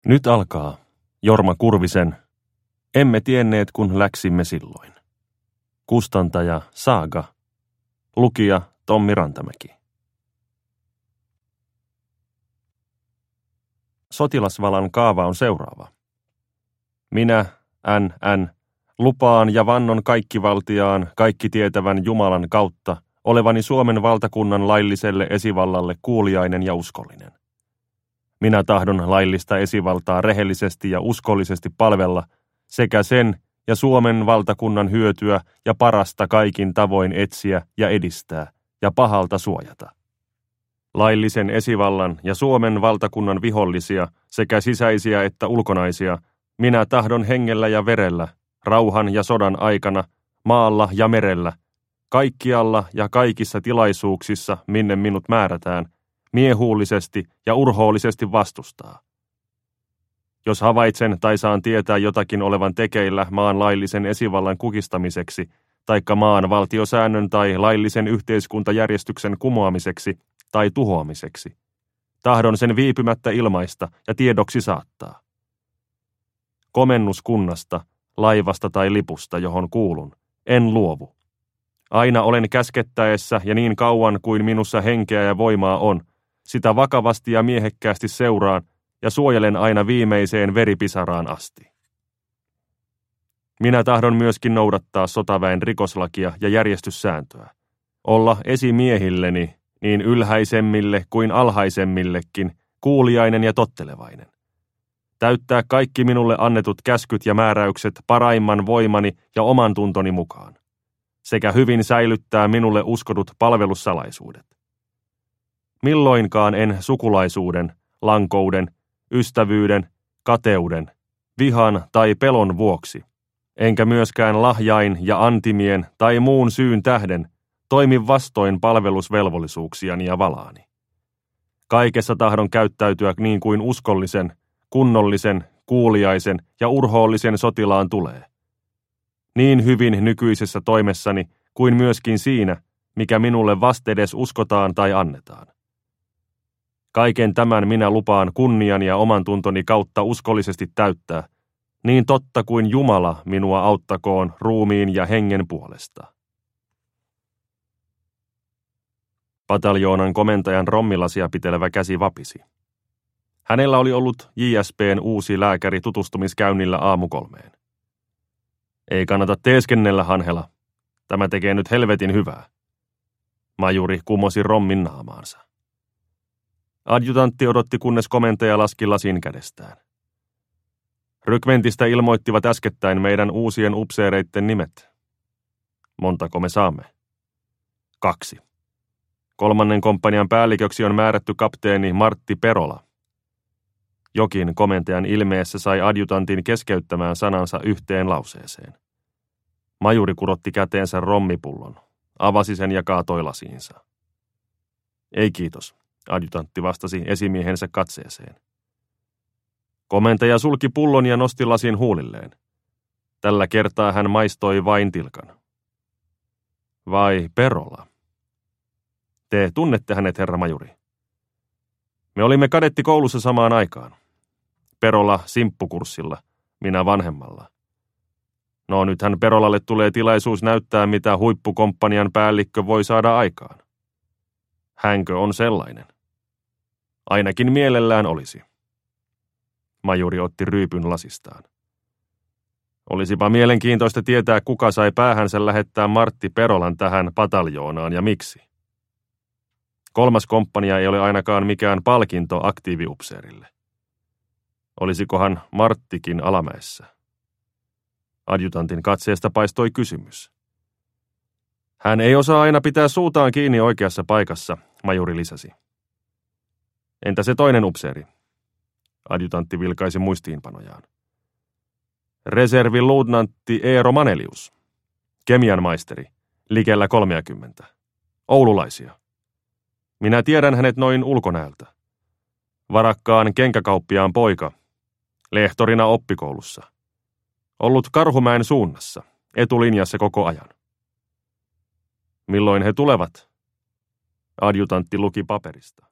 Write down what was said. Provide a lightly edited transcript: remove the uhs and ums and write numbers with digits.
Nyt alkaa. Jorma Kurvisen. Emme tienneet, kun läksimme silloin. Kustantaja Saaga. Lukija Tommi Rantamäki. Sotilasvalan kaava on seuraava. Minä, NN, lupaan ja vannon kaikkivaltiaan, kaikki tietävän Jumalan kautta, olevani Suomen valtakunnan lailliselle esivallalle kuuliainen ja uskollinen. Minä tahdon laillista esivaltaa rehellisesti ja uskollisesti palvella sekä sen ja Suomen valtakunnan hyötyä ja parasta kaikin tavoin etsiä ja edistää ja pahalta suojata. Laillisen esivallan ja Suomen valtakunnan vihollisia sekä sisäisiä että ulkonaisia minä tahdon hengellä ja verellä, rauhan ja sodan aikana, maalla ja merellä, kaikkialla ja kaikissa tilaisuuksissa, minne minut määrätään, miehuullisesti ja urhoollisesti vastustaa. Jos havaitsen tai saan tietää jotakin olevan tekeillä maan laillisen esivallan kukistamiseksi, taikka maan valtiosäännön tai laillisen yhteiskuntajärjestyksen kumoamiseksi tai tuhoamiseksi, tahdon sen viipymättä ilmaista ja tiedoksi saattaa. Komennuskunnasta, laivasta tai lipusta, johon kuulun, en luovu. Aina olen käskettäessä ja niin kauan kuin minussa henkeä ja voimaa on, sitä vakavasti ja miehekkäästi seuraan ja suojelen aina viimeiseen veripisaraan asti. Minä tahdon myöskin noudattaa sotaväen rikoslakia ja järjestyssääntöä. Olla esimiehilleni, niin ylhäisemmille kuin alhaisemmillekin, kuuliainen ja tottelevainen. Täyttää kaikki minulle annetut käskyt ja määräykset paraimman voimani ja oman tuntoni mukaan, sekä hyvin säilyttää minulle uskotut palvelussalaisuudet. Milloinkaan en sukulaisuuden, lankouden, ystävyyden, kateuden, vihan tai pelon vuoksi, enkä myöskään lahjain ja antimien tai muun syyn tähden toimi vastoin palvelusvelvollisuuksiani ja valaani. Kaikessa tahdon käyttäytyä niin kuin uskollisen, kunnollisen, kuuliaisen ja urhoollisen sotilaan tulee. Niin hyvin nykyisessä toimessani kuin myöskin siinä, mikä minulle vastedes uskotaan tai annetaan. Kaiken tämän minä lupaan kunnian ja oman tuntoni kautta uskollisesti täyttää, niin totta kuin Jumala minua auttakoon ruumiin ja hengen puolesta. Pataljoonan komentajan rommilasia pitelevä käsi vapisi. Hänellä oli ollut JSP:n uusi lääkäri tutustumiskäynnillä 3:00. Ei kannata teeskennellä, Hanhela. Tämä tekee nyt helvetin hyvää. Majuri kumosi rommin naamaansa. Adjutantti odotti, kunnes komentaja laski lasin kädestään. Rykmentistä ilmoittivat äskettäin meidän uusien upseereitten nimet. Montako me saamme? 2. 3. komppanian päälliköksi on määrätty kapteeni Martti Perola. Jokin komentajan ilmeessä sai adjutantin keskeyttämään sanansa yhteen lauseeseen. Majuri kurotti käteensä rommipullon, avasi sen ja kaatoi lasiinsa. Ei kiitos, adjutantti vastasi esimiehensä katseeseen. Komentaja sulki pullon ja nosti lasin huulilleen. Tällä kertaa hän maistoi vain tilkan. Vai Perola? Te tunnette hänet, herra majuri. Me olimme kadettikoulussa samaan aikaan. Perola simppukurssilla, minä vanhemmalla. No nythän Perolalle tulee tilaisuus näyttää, mitä huippukomppanian päällikkö voi saada aikaan. Hänkö on sellainen? Ainakin mielellään olisi. Majuri otti ryypyn lasistaan. Olisipa mielenkiintoista tietää, kuka sai päähänsä lähettää Martti Perolan tähän pataljoonaan ja miksi. 3. komppania ei ole ainakaan mikään palkinto aktiiviupseerille. Olisikohan Marttikin alamäessä? Adjutantin katseesta paistoi kysymys. Hän ei osaa aina pitää suutaan kiinni oikeassa paikassa, majuri lisäsi. Entä se toinen upseeri? Adjutantti vilkaisi muistiinpanojaan. Reserviluutnantti Eero Manelius. Kemian maisteri, likellä 30. Oululaisia. Minä tiedän hänet noin ulkonäöltä. Varakkaan kenkäkauppiaan poika. Lehtorina oppikoulussa. Ollut Karhumäen suunnassa, etulinjassa koko ajan. Milloin he tulevat? Adjutantti luki paperista.